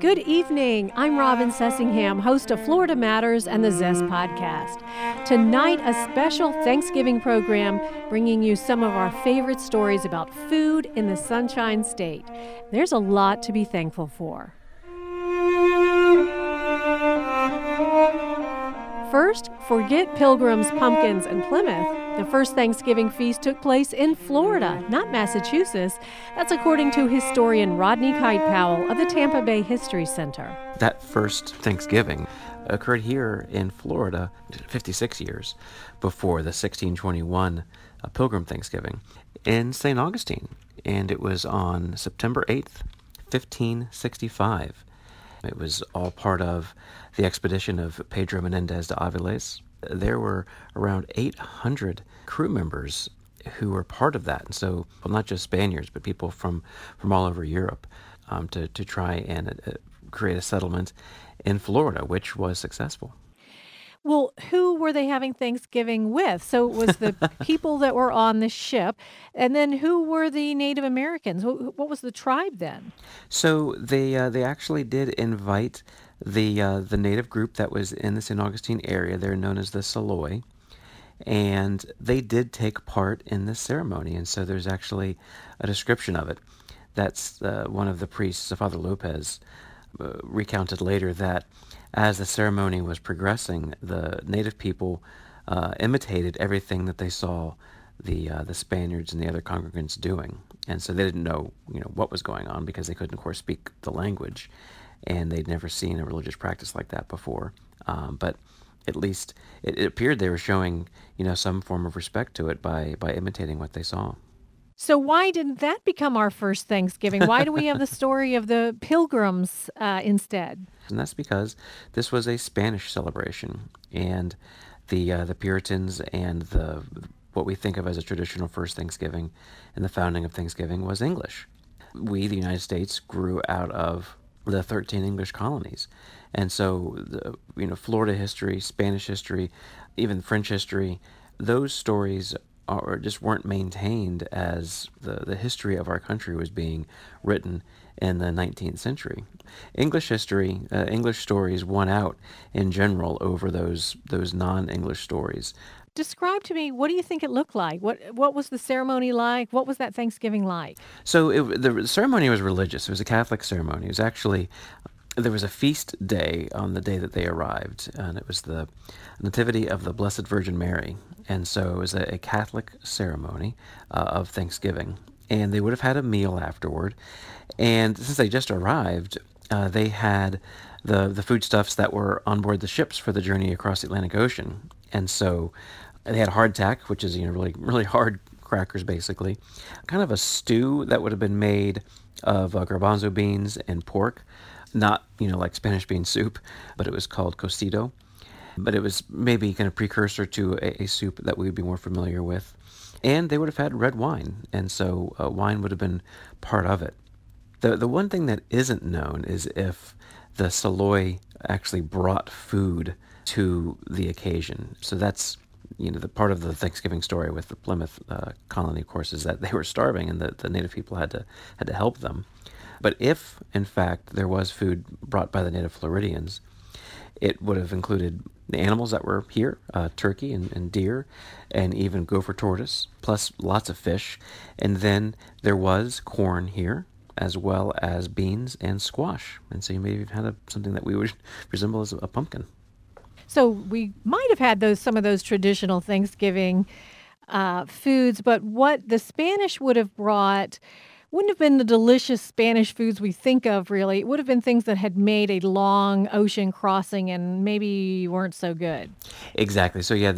Good evening. I'm Robin Sessingham, host of Florida Matters and the Zest podcast. Tonight, a special Thanksgiving program bringing you some of our favorite stories about food in the Sunshine State. There's a lot to be thankful for. First, forget Pilgrims, pumpkins, and Plymouth. The first Thanksgiving feast took place in Florida, not Massachusetts. That's according to historian Rodney Kite Powell of the Tampa Bay History Center. That first Thanksgiving occurred here in Florida 56 years before the 1621 Pilgrim Thanksgiving in St. Augustine, and it was on September 8th, 1565. It was all part of the expedition of Pedro Menendez de Aviles. There were around 800 crew members who were part of that. And so, well, not just Spaniards, but people from all over Europe to try and create a settlement in Florida, which was successful. Well, who were they having Thanksgiving with? So it was the people that were on the ship. And then who were the Native Americans? What was the tribe then? So they actually did invite the native group that was in the St. Augustine area. They're known as the Saloi. And they did take part in this ceremony. And so there's actually a description of it. That's one of the priests, Father Lopez, recounted later that as the ceremony was progressing, the native people imitated everything that they saw the Spaniards and the other congregants doing. And so they didn't know, what was going on because they couldn't, of course, speak the language. And they'd never seen a religious practice like that before. But at least it appeared they were showing, some form of respect to it by imitating what they saw. So why didn't that become our first Thanksgiving? Why do we have the story of the Pilgrims instead? And that's because this was a Spanish celebration, and the Puritans and what we think of as a traditional first Thanksgiving and the founding of Thanksgiving was English. We, the United States, grew out of the 13 English colonies. And so, Florida history, Spanish history, even French history, those stories just weren't maintained as the history of our country was being written in the 19th century. English history, English stories won out in general over those non-English stories. Describe to me, what do you think it looked like? What was the ceremony like? What was that Thanksgiving like? So the ceremony was religious. It was a Catholic ceremony. It was actually, there was a feast day on the day that they arrived, and it was the Nativity of the Blessed Virgin Mary. And so it was a Catholic ceremony of Thanksgiving. And they would have had a meal afterward. And since they just arrived, they had the foodstuffs that were on board the ships for the journey across the Atlantic Ocean. And so they had hardtack, which is really, really hard crackers, basically. Kind of a stew that would have been made of garbanzo beans and pork. Not, like Spanish bean soup, but it was called cocido. But it was maybe kind of precursor to a soup that we would be more familiar with. And they would have had red wine, and so wine would have been part of it. The one thing that isn't known is if the Saloi actually brought food to the occasion. So that's, the part of the Thanksgiving story with the Plymouth colony, of course, is that they were starving and the native people had to help them. But if, in fact, there was food brought by the native Floridians, it would have included the animals that were here, turkey and deer, and even gopher tortoise, plus lots of fish. And then there was corn here, as well as beans and squash. And so you may have had something that we would resemble as a pumpkin. So we might have had some of those traditional Thanksgiving foods, but what the Spanish would have brought wouldn't have been the delicious Spanish foods we think of, really. It would have been things that had made a long ocean crossing and maybe weren't so good. Exactly. So yeah,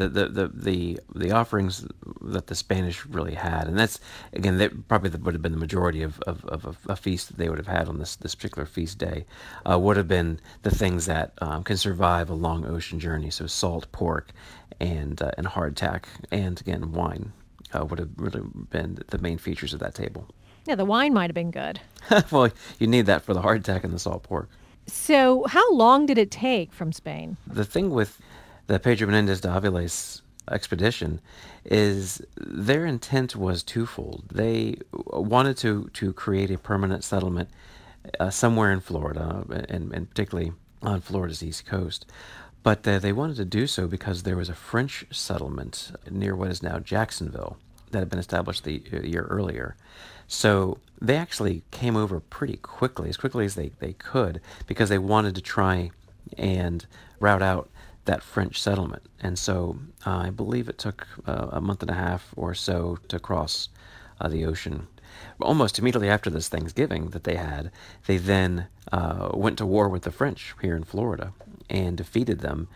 the offerings that the Spanish really had, and that's, again, that probably would have been the majority of a feast that they would have had on this particular feast day, would have been the things that can survive a long ocean journey. So salt, pork, and hardtack, and again, wine would have really been the main features of that table. Yeah, the wine might have been good. Well, you need that for the hardtack and the salt pork. So how long did it take from Spain? The thing with the Pedro Menendez de Aviles expedition is their intent was twofold. They wanted to create a permanent settlement somewhere in Florida, and particularly on Florida's east coast. But they wanted to do so because there was a French settlement near what is now Jacksonville that had been established the year earlier. So they actually came over pretty quickly as they could, because they wanted to try and route out that French settlement. And so I believe it took a month and a half or so to cross the ocean. Almost immediately after this Thanksgiving that they had, they then went to war with the French here in Florida and defeated them,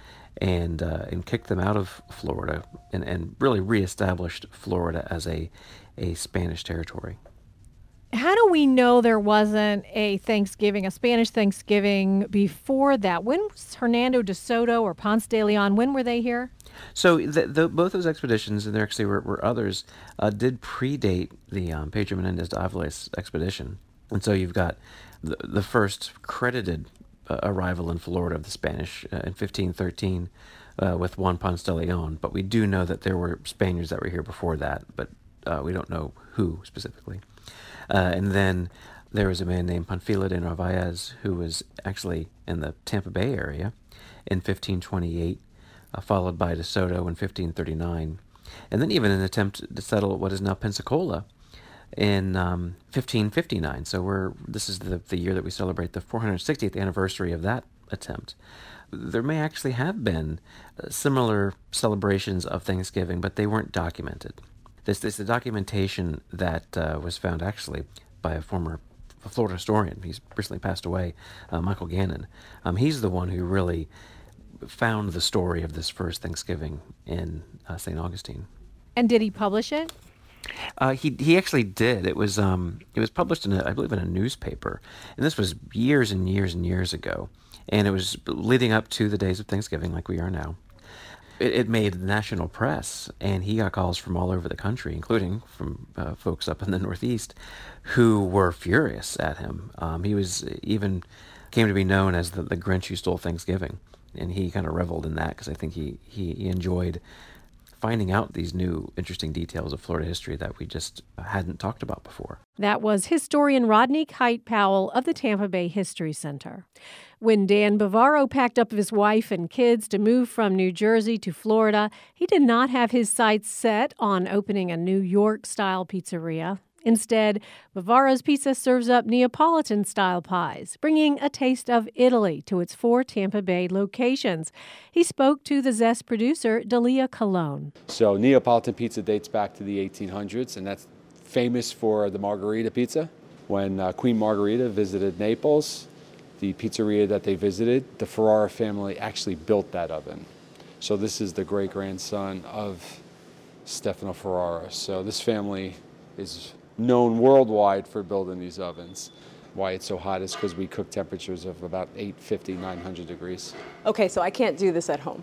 and kicked them out of Florida, and really reestablished Florida as a Spanish territory. How do we know there wasn't a Thanksgiving, a Spanish Thanksgiving before that? When was Hernando de Soto or Ponce de Leon, when were they here? So both those expeditions, and there actually were others, did predate the Pedro Menendez de Avala's expedition. And so you've got the first credited arrival in Florida of the Spanish in 1513 with Juan Ponce de Leon. But we do know that there were Spaniards that were here before that, but we don't know who specifically. And then there was a man named Panfilo de Narvaez, who was actually in the Tampa Bay area in 1528, followed by De Soto in 1539. And then even an attempt to settle what is now Pensacola in 1559. So this is the year that we celebrate the 460th anniversary of that attempt. There may actually have been similar celebrations of Thanksgiving, but they weren't documented. This is the documentation that was found actually by a former Florida historian. He's recently passed away, Michael Gannon. He's the one who really found the story of this first Thanksgiving in St. Augustine. And did he publish it? He actually did. It was published I believe in a newspaper, and this was years and years and years ago, and it was leading up to the days of Thanksgiving, like we are now. It made national press, and he got calls from all over the country, including from folks up in the Northeast, who were furious at him. He was even came to be known as the Grinch who stole Thanksgiving, and he kind of reveled in that because I think he enjoyed finding out these new interesting details of Florida history that we just hadn't talked about before. That was historian Rodney Kite Powell of the Tampa Bay History Center. When Dan Bavaro packed up his wife and kids to move from New Jersey to Florida, he did not have his sights set on opening a New York-style pizzeria. Instead, Bavaro's Pizza serves up Neapolitan-style pies, bringing a taste of Italy to its 4 Tampa Bay locations. He spoke to the Zest producer, Dalia Colon. So Neapolitan pizza dates back to the 1800s, and that's famous for the margherita pizza. When Queen Margherita visited Naples, the pizzeria that they visited, the Ferrara family actually built that oven. So this is the great-grandson of Stefano Ferrara. So this family is known worldwide for building these ovens. Why it's so hot is because we cook temperatures of about 850, 900 degrees. Okay, so I can't do this at home.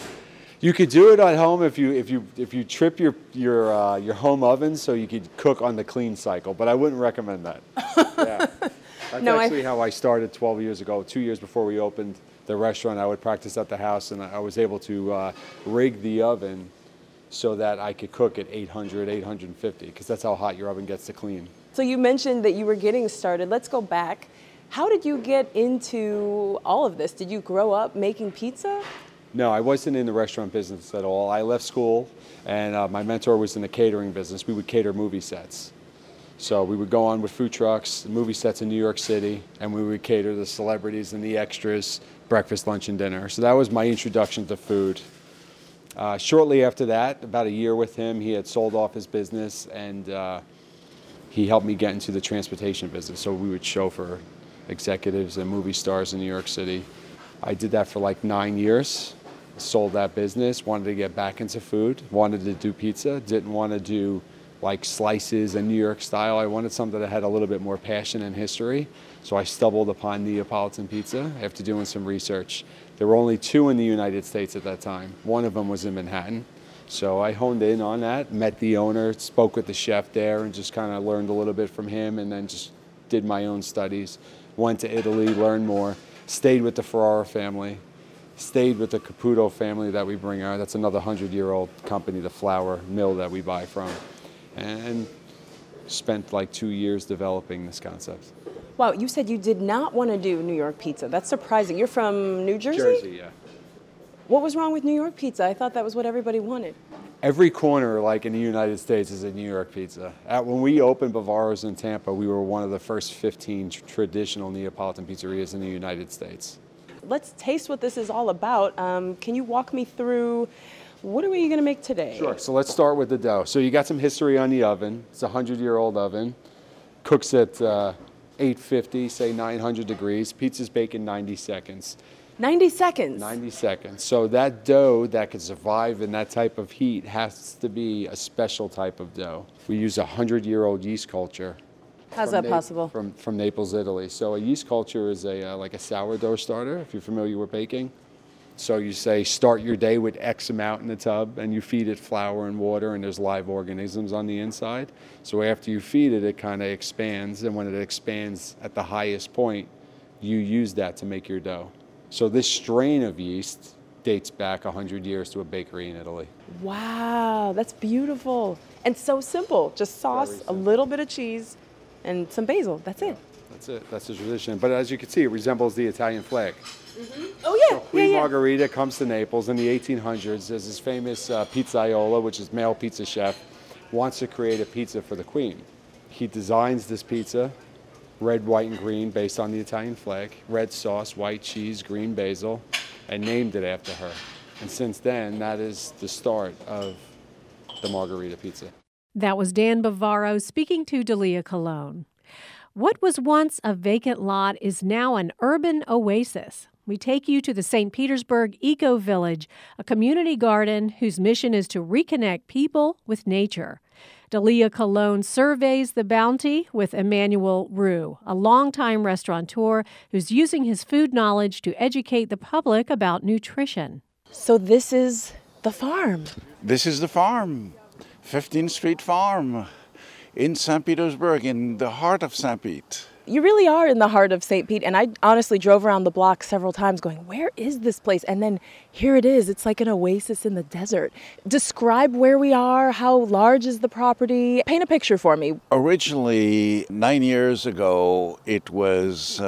You could do it at home if you trip your home oven so you could cook on the clean cycle, but I wouldn't recommend that. Yeah. That's actually how I started 12 years ago. 2 years before we opened the restaurant, I would practice at the house, and I was able to rig the oven so that I could cook at 800, 850, because that's how hot your oven gets to clean. So you mentioned that you were getting started. Let's go back. How did you get into all of this? Did you grow up making pizza? No, I wasn't in the restaurant business at all. I left school, and my mentor was in the catering business. We would cater movie sets. So we would go on with food trucks, movie sets in New York City, and we would cater the celebrities and the extras, breakfast, lunch, and dinner. So that was my introduction to food. Shortly after that, about a year with him, he had sold off his business, and he helped me get into the transportation business. So we would chauffeur executives and movie stars in New York City. I did that for like 9 years, sold that business, wanted to get back into food, wanted to do pizza, didn't want to do like slices and New York style. I wanted something that had a little bit more passion and history. So I stumbled upon Neapolitan pizza after doing some research. There were only 2 in the United States at that time. One of them was in Manhattan. So I honed in on that, met the owner, spoke with the chef there, and just kind of learned a little bit from him, and then just did my own studies. Went to Italy, learned more, stayed with the Ferrara family, stayed with the Caputo family that we bring out. That's another 100-year-old company, the flour mill that we buy from. And spent like 2 years developing this concept. Wow, you said you did not want to do New York pizza. That's surprising. You're from New Jersey? Jersey, yeah. What was wrong with New York pizza? I thought that was what everybody wanted. Every corner, like in the United States, is a New York pizza. When we opened Bavaro's in Tampa, we were one of the first 15 traditional Neapolitan pizzerias in the United States. Let's taste what this is all about. Can you walk me through, what are we going to make today? Sure. So let's start with the dough. So you got some history on the oven. It's a 100-year-old oven. Cooks at 850, say 900 degrees. Pizza's baked in 90 seconds. 90 seconds? 90 seconds. So that dough that can survive in that type of heat has to be a special type of dough. We use a 100-year-old yeast culture. How's that possible? From Naples, Italy. So a yeast culture is like a sourdough starter, if you're familiar with baking. So you say start your day with X amount in the tub, and you feed it flour and water, and there's live organisms on the inside. So after you feed it, it kind of expands, and when it expands at the highest point, you use that to make your dough. So this strain of yeast dates back 100 years to a bakery in Italy. Wow, that's beautiful. And so simple. Just sauce, a little bit of cheese, and some basil. That's it. That's it. That's the tradition. But as you can see, it resembles the Italian flag. Mm-hmm. Oh, yeah. So Queen Margherita comes to Naples in the 1800s. There's this famous pizzaiolo, which is male pizza chef, wants to create a pizza for the Queen. He designs this pizza, red, white, and green, based on the Italian flag, red sauce, white cheese, green basil, and named it after her. And since then, that is the start of the Margherita pizza. That was Dan Bavaro speaking to Dalia Colon. What was once a vacant lot is now an urban oasis. We take you to the St. Petersburg Eco Village, a community garden whose mission is to reconnect people with nature. Dalia Colon surveys the bounty with Emmanuel Roux, a longtime restaurateur who's using his food knowledge to educate the public about nutrition. So this is the farm. This is the farm, 15th Street Farm in St. Petersburg, in the heart of St. Pete. You really are in the heart of St. Pete, and I honestly drove around the block several times going, where is this place? And then here it is. It's like an oasis in the desert. Describe where we are. How large is the property? Paint a picture for me. Originally, 9 years ago, it was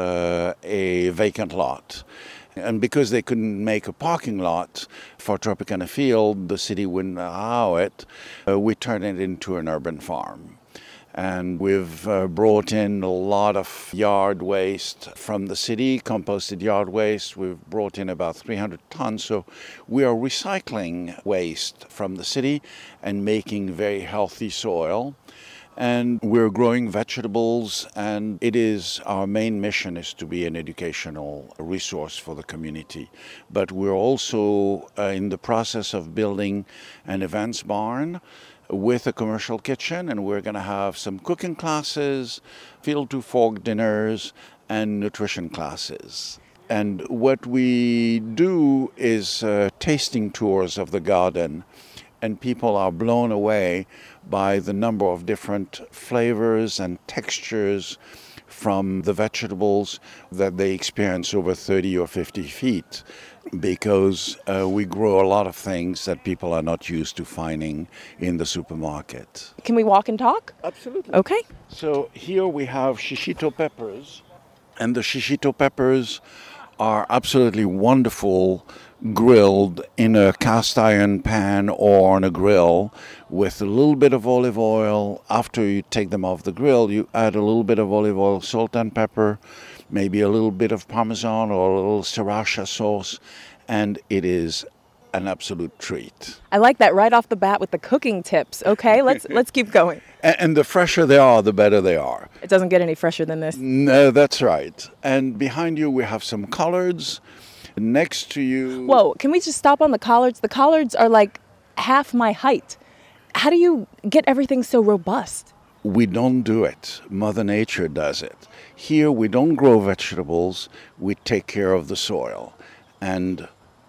a vacant lot. And because they couldn't make a parking lot for Tropicana Field, the city wouldn't allow it, we turned it into an urban farm. And we've brought in a lot of yard waste from the city, composted yard waste. We've brought in about 300 tons. So we are recycling waste from the city and making very healthy soil. And we're growing vegetables, and it is our main mission is to be an educational resource for the community. But we're also in the process of building an events barn with a commercial kitchen, and we're going to have some cooking classes, field to fork dinners, and nutrition classes. And what we do is tasting tours of the garden, and people are blown away by the number of different flavors and textures from the vegetables that they experience over 30 or 50 feet, because we grow a lot of things that people are not used to finding in the supermarket. Can we walk and talk? Absolutely. Okay. So here we have shishito peppers, and the shishito peppers are absolutely wonderful grilled in a cast iron pan or on a grill with a little bit of olive oil. After you take them off the grill, you add a little bit of olive oil, salt and pepper, maybe a little bit of Parmesan or a little sriracha sauce, and it is an absolute treat. I like that right off the bat with the cooking tips. Okay, let's keep going. And the fresher they are, the better they are. It doesn't get any fresher than this. No, that's right. And behind you we have some collards. Next to you... Whoa, can we just stop on the collards? The collards are like half my height. How do you get everything so robust? We don't do it. Mother Nature does it. Here we don't grow vegetables, we take care of the soil. And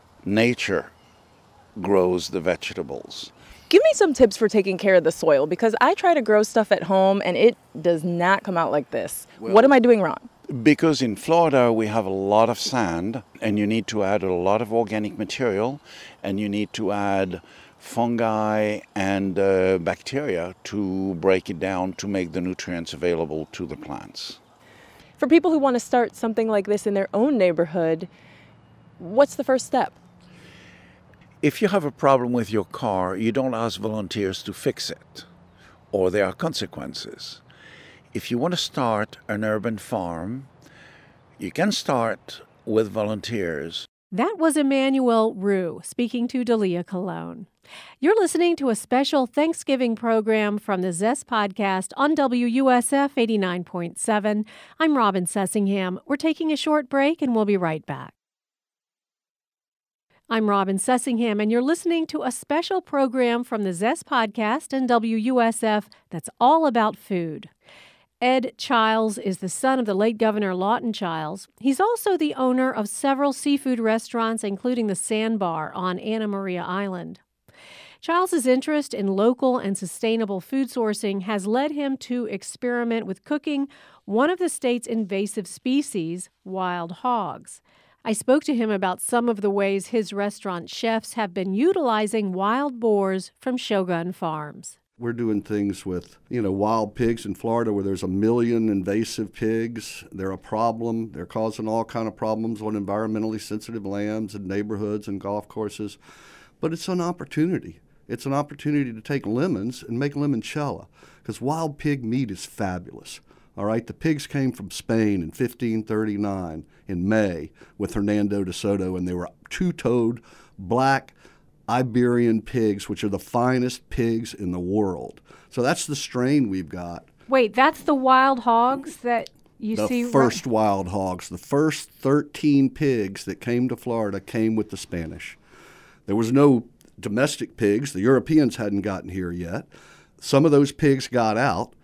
nature grows the vegetables. Give me some tips for taking care of the soil, because I try to grow stuff at home and it does not come out like this. Well, what am I doing wrong? Because in Florida we have a lot of sand, and you need to add a lot of organic material, and you need to add fungi and bacteria to break it down to make the nutrients available to the plants. For people who want to start something like this in their own neighborhood, what's the first step? If you have a problem with your car, you don't ask volunteers to fix it, or there are consequences. If you want to start an urban farm, you can start with volunteers. That was Emmanuel Rue speaking to Dalia Colon. You're listening to a special Thanksgiving program from the Zest podcast on WUSF 89.7. I'm Robin Sessingham. We're taking a short break and we'll be right back. I'm Robin Sessingham, and you're listening to a special program from the Zest podcast and WUSF that's all about food. Ed Childs is the son of the late Governor Lawton Childs. He's also the owner of several seafood restaurants, including the Sandbar on Anna Maria Island. Childs' interest in local and sustainable food sourcing has led him to experiment with cooking one of the state's invasive species, wild hogs. I spoke to him about some of the ways his restaurant chefs have been utilizing wild boars from Shogun Farms. We're doing things with, wild pigs in Florida where there's 1 million invasive pigs. They're a problem. They're causing all kind of problems on environmentally sensitive lands and neighborhoods and golf courses. But it's an opportunity. It's an opportunity to take lemons and make limoncello, because wild pig meat is fabulous. All right, the pigs came from Spain in 1539 in May with Hernando de Soto, and they were two-toed black Iberian pigs, which are the finest pigs in the world. So that's the strain we've got. Wait, that's the wild hogs that you see? The first wild hogs. The first 13 pigs that came to Florida came with the Spanish. There was no domestic pigs. The Europeans hadn't gotten here yet. Some of those pigs got out.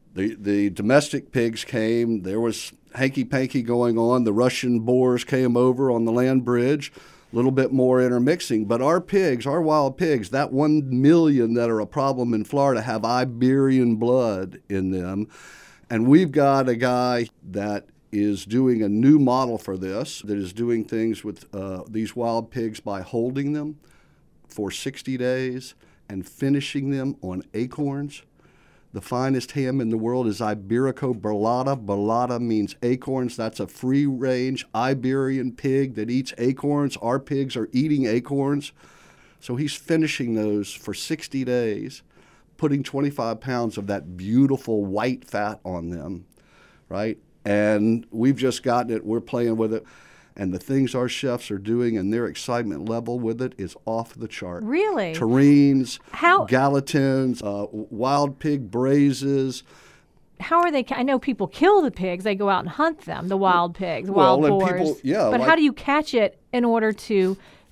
The domestic pigs came. There was hanky-panky going on. The Russian boars came over on the land bridge. A little bit more intermixing. But our pigs, our wild pigs, that 1 million that are a problem in Florida have Iberian blood in them. And we've got a guy that is doing a new model for this, that is doing things with these wild pigs by holding them for 60 days and finishing them on acorns. The finest ham in the world is Iberico Burlata. Burlata means acorns. That's a free-range Iberian pig that eats acorns. Our pigs are eating acorns. So he's finishing those for 60 days, putting 25 pounds of that beautiful white fat on them, right? And we've just gotten it. We're playing with it. And the things our chefs are doing and their excitement level with it is off the chart. Really? Terrines, galatins, wild pig braises. How are they? I know people kill the pigs. They go out and hunt them, the wild pigs, wild boars. But how do you catch it in order to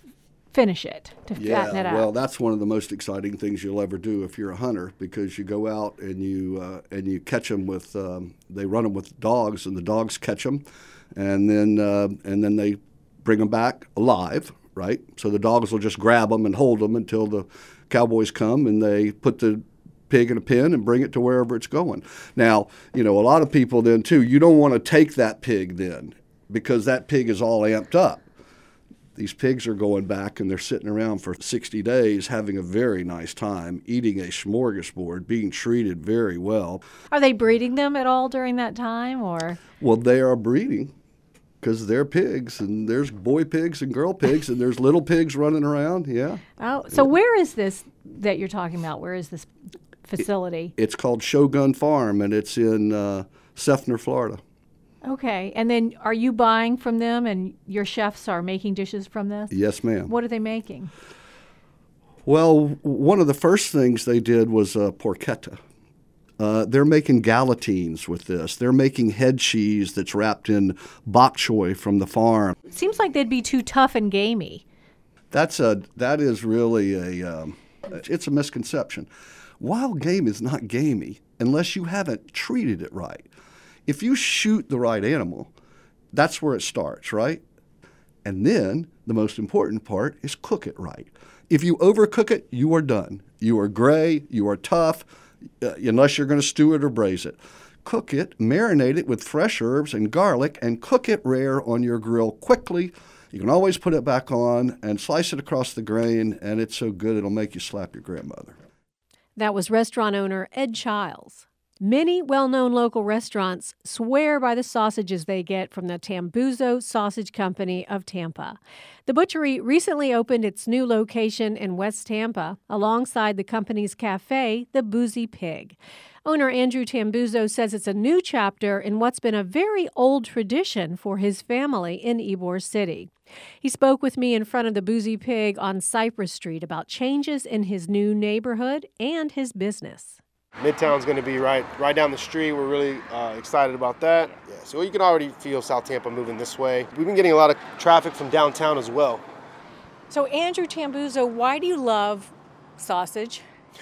finish it, to fatten it out? Well, that's one of the most exciting things you'll ever do if you're a hunter, because you go out and you catch them with, they run them with dogs, and the dogs catch them. And then they bring them back alive, right? So the dogs will just grab them and hold them until the cowboys come, and they put the pig in a pen and bring it to wherever it's going. Now, a lot of people then, too, you don't want to take that pig then, because that pig is all amped up. These pigs are going back, and they're sitting around for 60 days having a very nice time, eating a smorgasbord, being treated very well. Are they breeding them at all during that time, or? Well, they are breeding, because they're pigs, and there's boy pigs and girl pigs, and there's little pigs running around, yeah. Oh, so where is this that you're talking about? Where is this facility? It's called Shogun Farm, and it's in Seffner, Florida. Okay, and then are you buying from them, and your chefs are making dishes from this? Yes, ma'am. What are they making? Well, one of the first things they did was porchetta. They're making galatines with this. They're making head cheese that's wrapped in bok choy from the farm. It seems like they'd be too tough and gamey. That is really it's a misconception. Wild game is not gamey unless you haven't treated it right. If you shoot the right animal, that's where it starts, right? And then the most important part is cook it right. If you overcook it, you are done. You are gray, you are tough, unless you're going to stew it or braise it. Cook it, marinate it with fresh herbs and garlic, and cook it rare on your grill quickly. You can always put it back on and slice it across the grain, and it's so good it'll make you slap your grandmother. That was restaurant owner Ed Childs. Many well-known local restaurants swear by the sausages they get from the Tambuzo Sausage Company of Tampa. The butchery recently opened its new location in West Tampa alongside the company's cafe, the Boozy Pig. Owner Andrew Tambuzo says it's a new chapter in what's been a very old tradition for his family in Ybor City. He spoke with me in front of the Boozy Pig on Cypress Street about changes in his new neighborhood and his business. Midtown's going to be right down the street. We're really excited about that. Yeah, so you can already feel South Tampa moving this way. We've been getting a lot of traffic from downtown as well. So Andrew Tambuzo, why do you love sausage?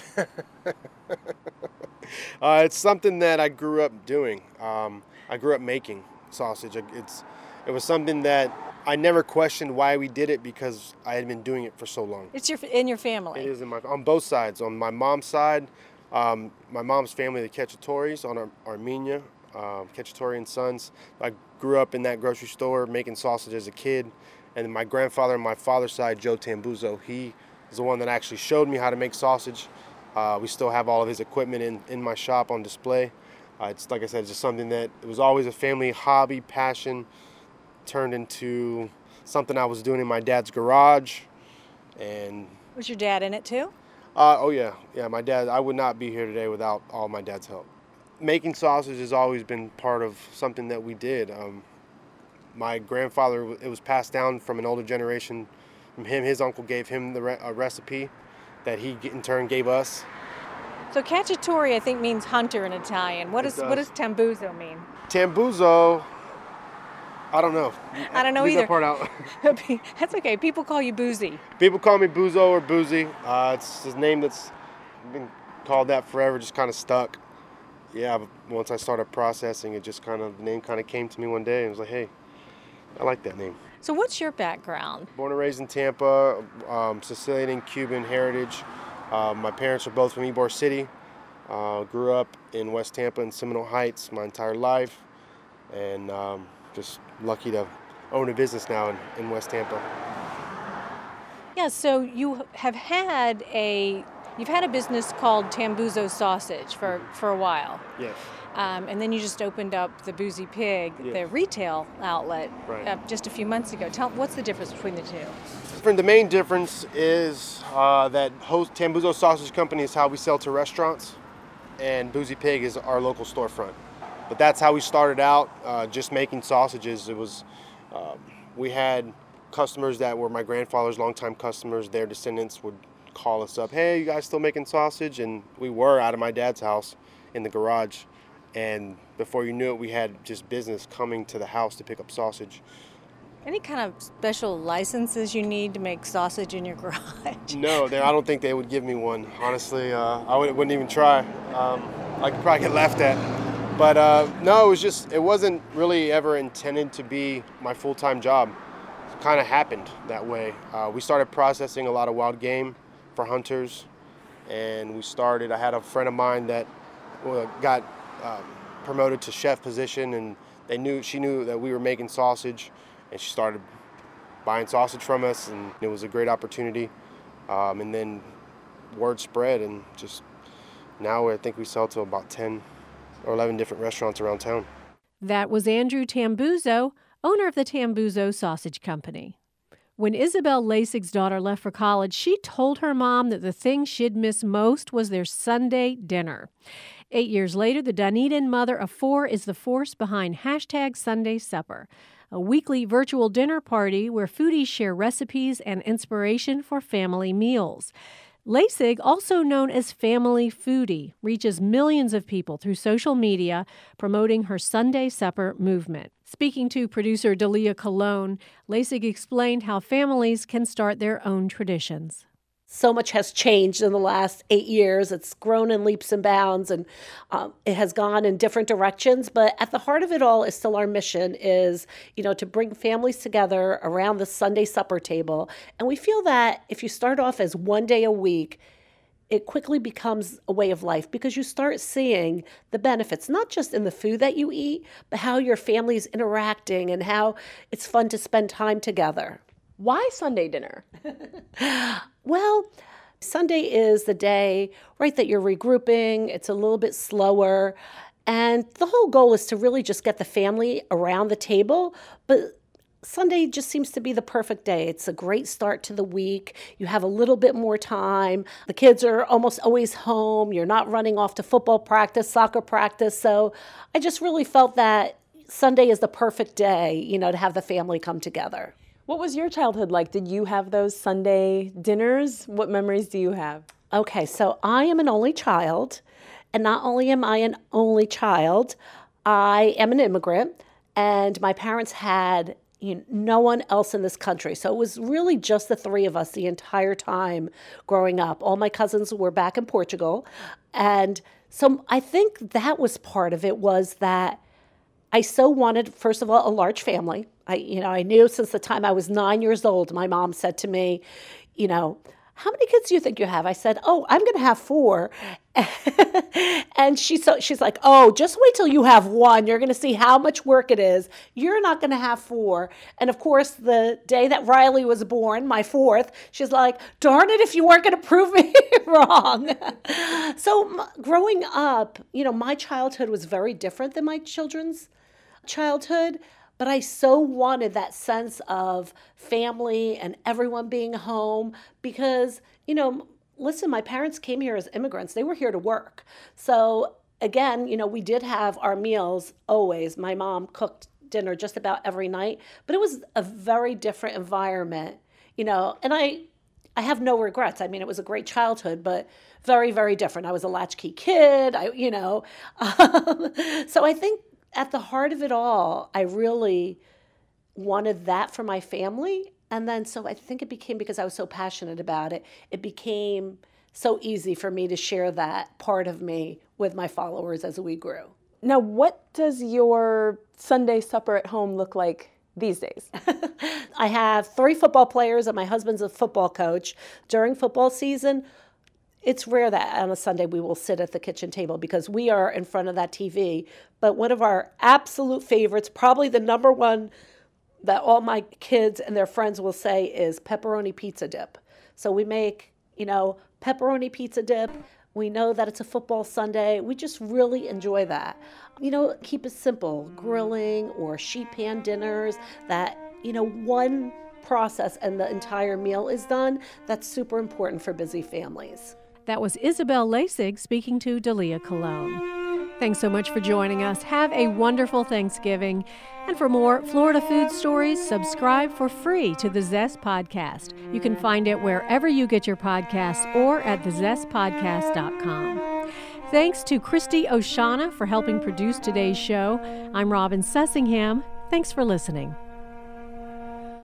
It's something that I grew up doing. I grew up making sausage. It was something that I never questioned why we did it because I had been doing it for so long. It's in your family. It is on both sides. On my mom's side, my mom's family, the Cacciatoris, on Armenia, Cacciatori and Sons. I grew up in that grocery store making sausage as a kid. And my grandfather on my father's side, Joe Tambuzo, he is the one that actually showed me how to make sausage. We still have all of his equipment in my shop on display. It's like I said, it's just something that it was always a family hobby, passion, turned into something I was doing in my dad's garage. And was your dad in it too? Oh yeah, my dad. I would not be here today without all my dad's help. Making sausage has always been part of something that we did. My grandfather, it was passed down from an older generation. From him, his uncle gave him a recipe that he in turn gave us. So Cacciatori, I think, means hunter in Italian. What does Tambuzo mean? Tambuzo, I don't know. I don't know Leave either. That part out. That's okay. People call you Boozy. People call me Buzo or Boozy. It's his name that's been called that forever, just kind of stuck. Yeah, but once I started processing, the name kind of came to me one day and was like, hey, I like that name. So what's your background? Born and raised in Tampa, Sicilian and Cuban heritage. My parents are both from Ybor City. Grew up in West Tampa in Seminole Heights my entire life, and just lucky to own a business now in West Tampa. Yeah, so you have had a business called Tambuzo Sausage for a while. Yes. And then you just opened up the Boozy Pig, the retail outlet, just a few months ago. What's the difference between the two? The main difference is that Tambuzo Sausage Company is how we sell to restaurants, and Boozy Pig is our local storefront. But that's how we started out, just making sausages. It was, we had customers that were my grandfather's longtime customers. Their descendants would call us up, hey, you guys still making sausage? And we were out of my dad's house in the garage. And before you knew it, we had just business coming to the house to pick up sausage. Any kind of special licenses you need to make sausage in your garage? No, I don't think they would give me one. Honestly, I wouldn't even try. I could probably get laughed at. But no, it wasn't really ever intended to be my full-time job. It kind of happened that way. We started processing a lot of wild game for hunters, and I had a friend of mine that got promoted to chef position, and she knew that we were making sausage, and she started buying sausage from us, and it was a great opportunity. And then word spread, and just now I think we sell to about 10 or 11 different restaurants around town. That was Andrew Tambuzo, owner of the Tambuzo Sausage Company. When Isabel Lasig's daughter left for college, she told her mom that the thing she'd miss most was their Sunday dinner. 8 years later, the Dunedin mother of four is the force behind #SundaySupper, a weekly virtual dinner party where foodies share recipes and inspiration for family meals. Lasig, also known as Family Foodie, reaches millions of people through social media, promoting her Sunday Supper movement. Speaking to producer Dalia Colon, Lasig explained how families can start their own traditions. So much has changed in the last 8 years. It's grown in leaps and bounds, and it has gone in different directions. But at the heart of it all is still our mission is, to bring families together around the Sunday supper table. And we feel that if you start off as one day a week, it quickly becomes a way of life because you start seeing the benefits, not just in the food that you eat, but how your family is interacting and how it's fun to spend time together. Why Sunday dinner? Well, Sunday is the day, right, that you're regrouping. It's a little bit slower. And the whole goal is to really just get the family around the table. But Sunday just seems to be the perfect day. It's a great start to the week. You have a little bit more time. The kids are almost always home. You're not running off to football practice, soccer practice. So I just really felt that Sunday is the perfect day, to have the family come together. What was your childhood like? Did you have those Sunday dinners? What memories do you have? Okay, so I am an only child. And not only am I an only child, I am an immigrant. And my parents had no one else in this country. So it was really just the three of us the entire time growing up. All my cousins were back in Portugal. And so I think that was part of it, was that I so wanted, first of all, a large family. I knew since the time I was 9 years old, my mom said to me, how many kids do you think you have? I said, I'm going to have 4. And she's like, just wait till you have 1. You're going to see how much work it is. You're not going to have 4. And of course, the day that Riley was born, my 4th, she's like, darn it, if you weren't going to prove me wrong. So growing up, my childhood was very different than my children's childhood. But I so wanted that sense of family and everyone being home because, listen, my parents came here as immigrants. They were here to work. So again, we did have our meals always. My mom cooked dinner just about every night, but it was a very different environment, and I have no regrets. I mean, it was a great childhood, but very, very different. I was a latchkey kid, so I think at the heart of it all, I really wanted that for my family. And then so I think it became, because I was so passionate about it, it became so easy for me to share that part of me with my followers as we grew. Now, what does your Sunday supper at home look like these days? I have 3 football players and my husband's a football coach. During football season, it's rare that on a Sunday we will sit at the kitchen table because we are in front of that TV. But one of our absolute favorites, probably the number one that all my kids and their friends will say, is pepperoni pizza dip. So we make, pepperoni pizza dip. We know that it's a football Sunday. We just really enjoy that. Keep it simple, grilling or sheet pan dinners that, one process and the entire meal is done. That's super important for busy families. That was Isabel Lasig speaking to Dalia Colon. Thanks so much for joining us. Have a wonderful Thanksgiving. And for more Florida food stories, subscribe for free to the Zest Podcast. You can find it wherever you get your podcasts or at thezestpodcast.com. Thanks to Christy Oshana for helping produce today's show. I'm Robin Sussingham. Thanks for listening.